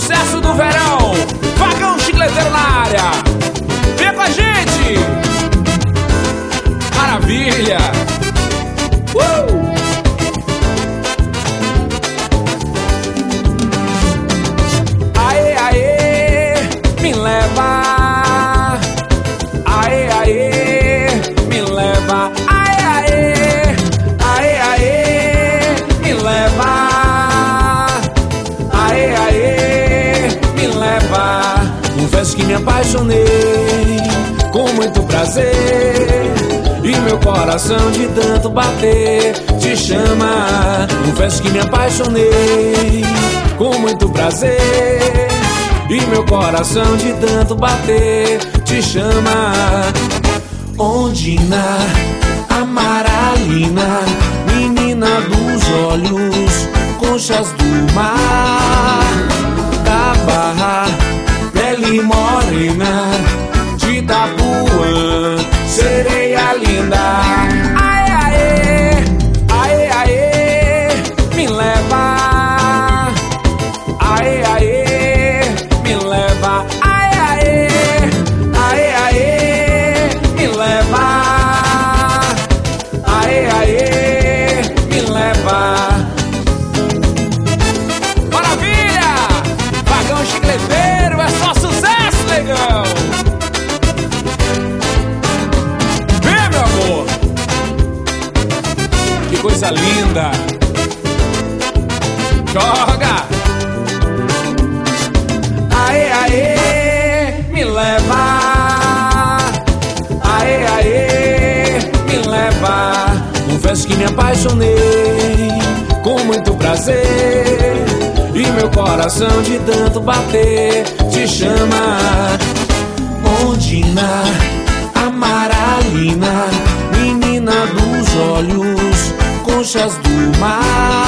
sucesso do verão. Vagão Chicleteiro na área. Vem com a gente. Maravilha. Aê, aê, me leva. Aê, aê, me leva. Aê, aê, aê, aê, me leva. Aê, aê, me leva. Confesso que me apaixonei com muito prazer, e meu coração de tanto bater te chama. Confesso que me apaixonei com muito prazer, e meu coração de tanto bater te chama. Ondina, amaralina, menina dos olhos, conchas do mar, da barra, pele morena, de Itapuã, sereia linda. Aê, aê, aê, aê, me leva. Aê, aê, me leva. Aê, aê, aê, aê, me leva. Aê, aê, me leva. Maravilha! Vagão Chicleteiro é só sucesso, negão! Vem, meu amor! Que coisa linda! Joga! Aê, aê, me leva. Aê, aê, me leva. Confesso que me apaixonei com muito prazer, e meu coração de tanto bater te chama. Ondina, amaralina, menina dos olhos, conchas do mar,